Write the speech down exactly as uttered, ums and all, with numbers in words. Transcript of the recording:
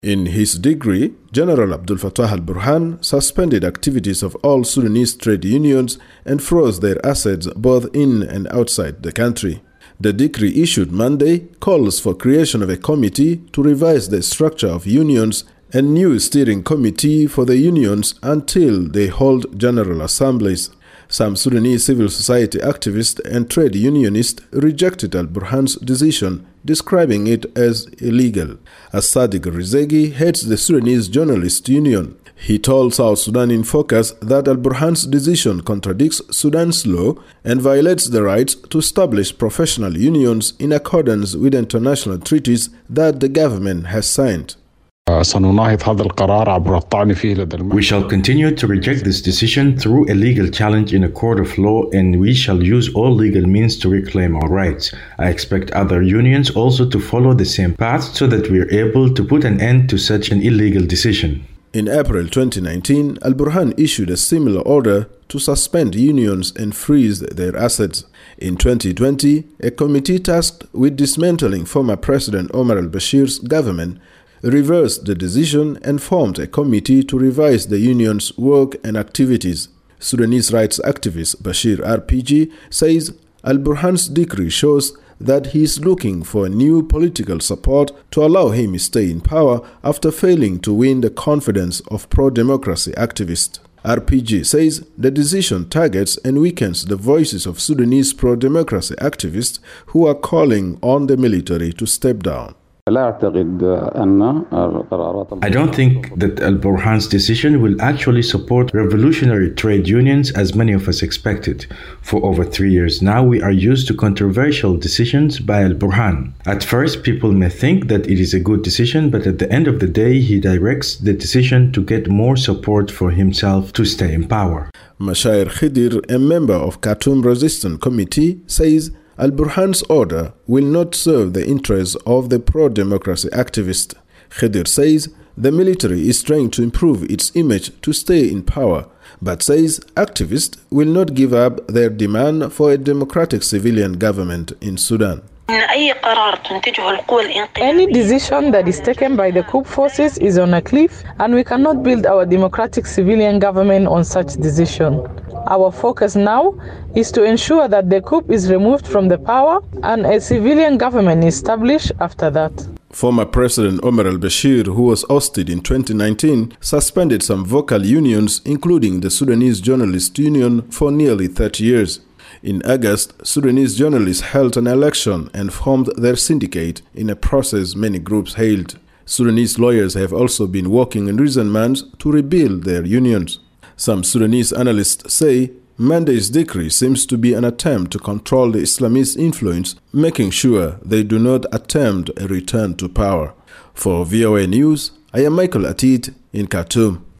In his decree, General Abdel Fattah al-Burhan suspended activities of all Sudanese trade unions and froze their assets both in and outside the country. The decree issued Monday calls for creation of a committee to revise the structure of unions and new steering committee for the unions until they hold general assemblies. Some Sudanese civil society activists and trade unionists rejected al-Burhan's decision, describing it as illegal. As-Sadiq Rizegi heads the Sudanese Journalists Union. He told South Sudan in Focus that al-Burhan's decision contradicts Sudan's law and violates the rights to establish professional unions in accordance with international treaties that the government has signed. We shall continue to reject this decision through a legal challenge in a court of law, and we shall use all legal means to reclaim our rights. I expect other unions also to follow the same path so that we are able to put an end to such an illegal decision. In April twenty nineteen, al-Burhan issued a similar order to suspend unions and freeze their assets. In twenty twenty, a committee tasked with dismantling former President Omar al-Bashir's government reversed the decision and formed a committee to revise the union's work and activities. Sudanese rights activist Bashir R P G says al-Burhan's decree shows that he is looking for new political support to allow him to stay in power after failing to win the confidence of pro-democracy activists. R P G says the decision targets and weakens the voices of Sudanese pro-democracy activists who are calling on the military to step down. I don't think that al-Burhan's decision will actually support revolutionary trade unions as many of us expected. For over three years now, we are used to controversial decisions by al-Burhan. At first, people may think that it is a good decision, but at the end of the day, he directs the decision to get more support for himself to stay in power. Mashair Khidir, a member of Khartoum Resistance Committee, says al-Burhan's order will not serve the interests of the pro-democracy activists. Khidir says the military is trying to improve its image to stay in power, but says activists will not give up their demand for a democratic civilian government in Sudan. Any decision that is taken by the coup forces is on a cliff, and we cannot build our democratic civilian government on such decision. Our focus now is to ensure that the coup is removed from the power and a civilian government is established after that. Former President Omar al-Bashir, who was ousted in twenty nineteen, suspended some vocal unions, including the Sudanese Journalists Union, for nearly thirty years. In August, Sudanese journalists held an election and formed their syndicate in a process many groups hailed. Sudanese lawyers have also been working in recent months to rebuild their unions. Some Sudanese analysts say Monday's decree seems to be an attempt to control the Islamist influence, making sure they do not attempt a return to power. For V O A News, I am Michael Atid in Khartoum.